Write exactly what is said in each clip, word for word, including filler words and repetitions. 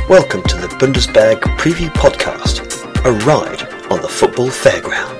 Welcome to the Bundesberg Preview Podcast, a ride on the football fairground.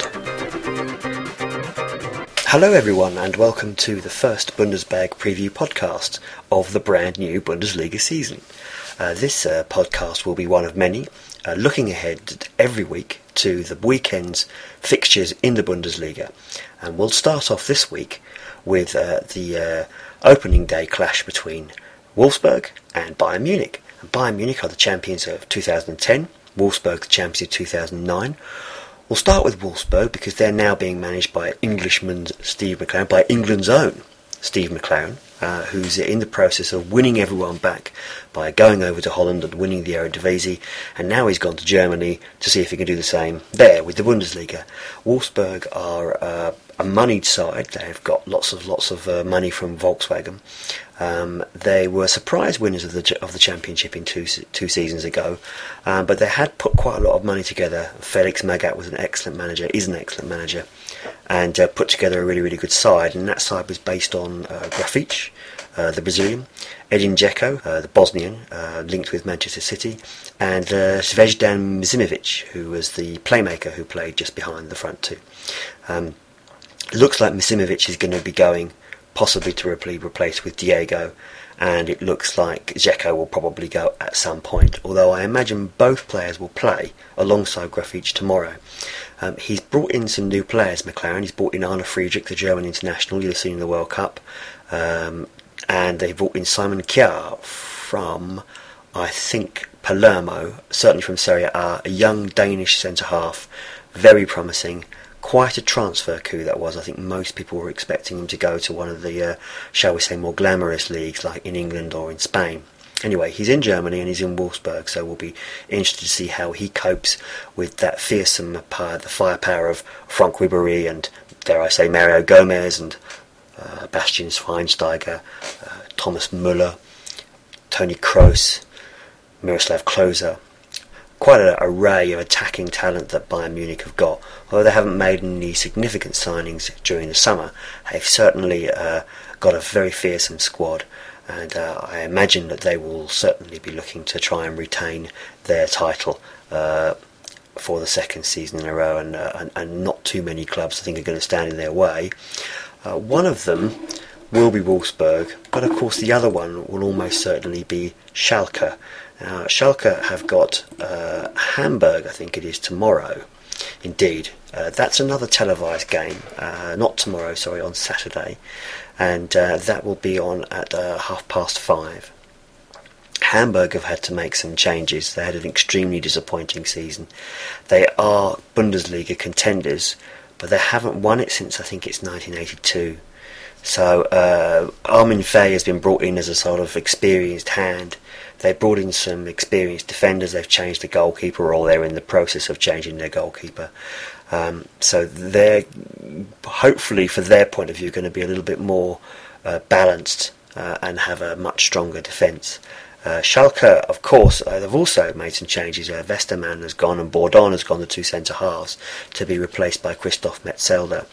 Hello everyone and welcome to the first Bundesberg Preview Podcast of the brand new Bundesliga season. Uh, this uh, podcast will be one of many, uh, looking ahead every week to the weekend's fixtures in the Bundesliga. And we'll start off this week with uh, the uh, opening day clash between Wolfsburg and Bayern Munich. And Bayern Munich are the champions of two thousand ten, Wolfsburg the champions of two thousand nine. We'll start with Wolfsburg because they're now being managed by Englishman Steve McClaren, by England's own Steve McClaren, uh, who's in the process of winning everyone back by going over to Holland and winning the Eredivisie, and now he's gone to Germany to see if he can do the same there with the Bundesliga. Wolfsburg are uh, a moneyed side. They've got lots of lots of uh, money from Volkswagen. Um, they were surprise winners of the of the championship in two two seasons ago, um, but they had put quite a lot of money together. Felix Magath was an excellent manager, is an excellent manager, and uh, put together a really really good side. And that side was based on uh, Grafich, uh, the Brazilian, Edin Dzeko, uh, the Bosnian, uh, linked with Manchester City, and uh, Zvezdan Mizimovic, who was the playmaker who played just behind the front two. Um, looks like Mizimovic is going to be going possibly to be replaced with Diego, and it looks like Dzeko will probably go at some point, although I imagine both players will play alongside Grafich tomorrow. Um, he's brought in some new players, McClaren. He's brought in Arne Friedrich, the German international you'll have seen in the World Cup, um, and they brought in Simon Kjaer from, I think, Palermo, certainly from Serie A, a young Danish centre-half, very promising. Quite a transfer coup that was. I think most people were expecting him to go to one of the, uh, shall we say, more glamorous leagues like in England or in Spain. Anyway, he's in Germany and he's in Wolfsburg, so we'll be interested to see how he copes with that fearsome power, the firepower of Frank Ribery and, dare I say, Mario Gomez and uh, Bastian Schweinsteiger, uh, Thomas Müller, Toni Kroos, Miroslav Klose. Quite an array of attacking talent that Bayern Munich have got. Although they haven't made any significant signings during the summer, they've certainly uh, got a very fearsome squad, and uh, I imagine that they will certainly be looking to try and retain their title uh, for the second season in a row, and, uh, and, and not too many clubs I think are going to stand in their way. Uh, one of them will be Wolfsburg, but of course the other one will almost certainly be Schalke. Now, Schalke have got uh, Hamburg, I think it is, tomorrow. Indeed, uh, that's another televised game. Uh, not tomorrow, sorry, on Saturday, and uh, that will be on at uh, half past five. Hamburg have had to make some changes. They had an extremely disappointing season. They are Bundesliga contenders, but they haven't won it since I think it's nineteen eighty-two. So uh, Armin Fay has been brought in as a sort of experienced hand. They've brought in some experienced defenders. They've changed the goalkeeper, or they're in the process of changing their goalkeeper. Um, so they're hopefully, for their point of view, going to be a little bit more uh, balanced uh, and have a much stronger defence. Uh, Schalke, of course, uh, they've also made some changes. Uh, Westermann has gone and Bourdon has gone, the two centre halves, to be replaced by Christoph Metzelder.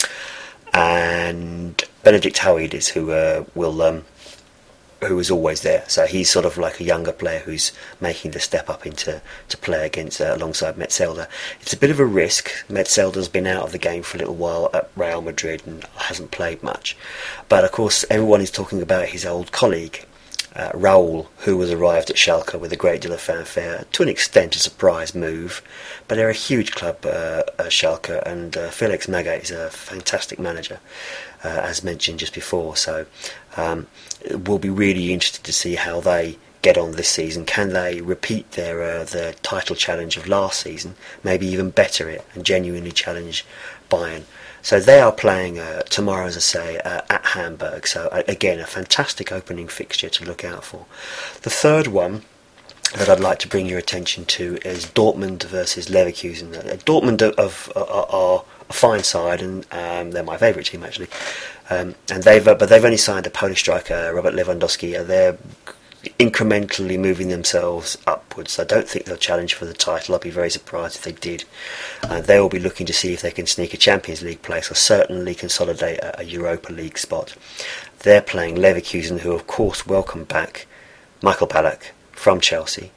And Benedikt Howiedes, who uh, will um, who is always there. So he's sort of like a younger player who's making the step up into to play against uh, alongside Metzelder. It's a bit of a risk. Metzelder's been out of the game for a little while at Real Madrid and hasn't played much. But of course, everyone is talking about his old colleague, Uh, Raul, who was arrived at Schalke with a great deal of fanfare, to an extent a surprise move, but they're a huge club, uh, uh, Schalke, and uh, Felix Magath is a fantastic manager, uh, as mentioned just before, so um, we'll be really interested to see how they get on this season. Can they repeat their uh, their title challenge of last season, maybe even better it, and genuinely challenge Bayern? So they are playing uh, tomorrow, as I say, uh, at Hamburg. So uh, again, a fantastic opening fixture to look out for. The third one that I'd like to bring your attention to is Dortmund versus Leverkusen. Uh, Dortmund of, of, are, are a fine side, and um, they're my favourite team actually. Um, and they've uh, but they've only signed a Polish striker, Robert Lewandowski. Uh, they're incrementally moving themselves upwards. I don't think they'll challenge for the title. I'd be very surprised if they did. Uh, they will be looking to see if they can sneak a Champions League place, or certainly consolidate a, a Europa League spot. They're playing Leverkusen, who of course welcome back Michael Ballack from Chelsea.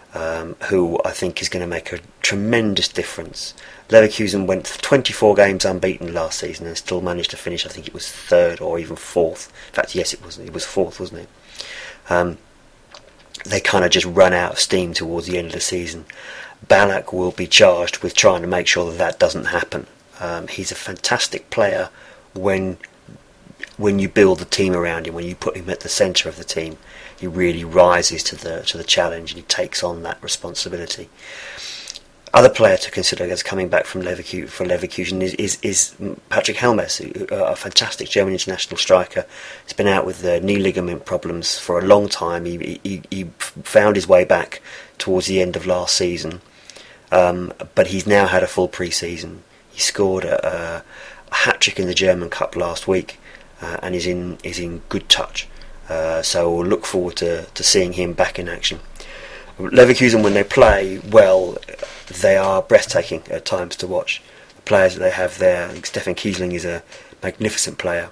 um, who I think is going to make a tremendous difference. Leverkusen went twenty-four games unbeaten last season and still managed to finish, I think it was third or even fourth. In fact, yes, it was, it was fourth, wasn't it? Um, they kind of just run out of steam towards the end of the season. Ballack will be charged with trying to make sure that that doesn't happen. Um, he's a fantastic player when when you build the team around him, when you put him at the centre of the team. He really rises to the to the challenge and he takes on that responsibility. Other player to consider as coming back from Leverkusen for Leverkusen is, is, is Patrick Helmes, a fantastic German international striker. He's been out with uh, knee ligament problems for a long time. He, he, he found his way back towards the end of last season, um, but he's now had a full pre-season. He scored a, a hat-trick in the German Cup last week, uh, and is in is in good touch. Uh, so we'll look forward to, to seeing him back in action. Leverkusen, when they play well, they are breathtaking at times to watch. The players that they have there, I think Stefan Kiesling is a magnificent player.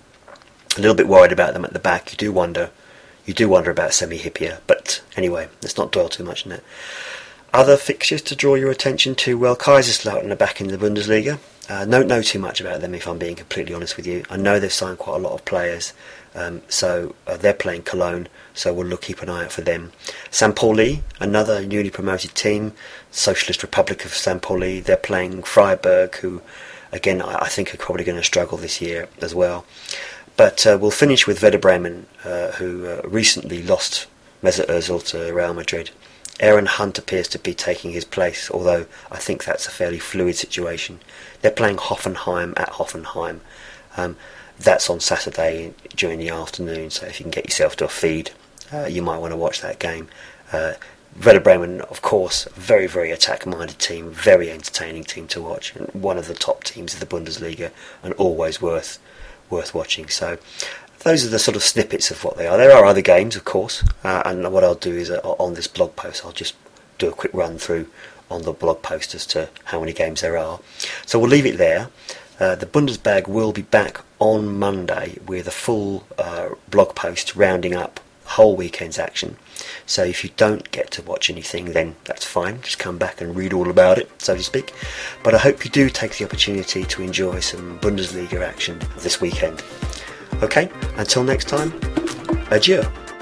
A little bit worried about them at the back. You do wonder, you do wonder about Semi Hyypiä, but anyway, let's not dwell too much on it. Other fixtures to draw your attention to, well, Kaiserslautern are back in the Bundesliga. I uh, don't know too much about them, if I'm being completely honest with you. I know they've signed quite a lot of players, um, so uh, they're playing Cologne, so we'll look, keep an eye out for them. Sankt Pauli, another newly promoted team, Socialist Republic of Sankt Pauli, they're playing Freiburg, who, again, I, I think are probably going to struggle this year as well. But uh, we'll finish with Werder Bremen, uh, who uh, recently lost Mesut Ozil to Real Madrid. Aaron Hunt appears to be taking his place, although I think that's a fairly fluid situation. They're playing Hoffenheim at Hoffenheim. Um, that's on Saturday during the afternoon, so if you can get yourself to a feed, uh, you might want to watch that game. Uh, Werder Bremen, of course, a very, very attack-minded team, very entertaining team to watch, and one of the top teams of the Bundesliga, and always worth worth watching. So those are the sort of snippets of what they are. There are other games, of course, uh, and what I'll do is uh, on this blog post, I'll just do a quick run through on the blog post as to how many games there are. So we'll leave it there. Uh, the Bundesbag will be back on Monday with a full uh, blog post rounding up whole weekend's action. So if you don't get to watch anything, then that's fine. Just come back and read all about it, so to speak. But I hope you do take the opportunity to enjoy some Bundesliga action this weekend. Okay, until next time, adieu.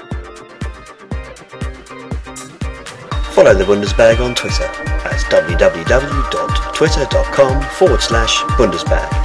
Follow the Bundesbag on Twitter at www.twitter.com forward slash Bundesbag.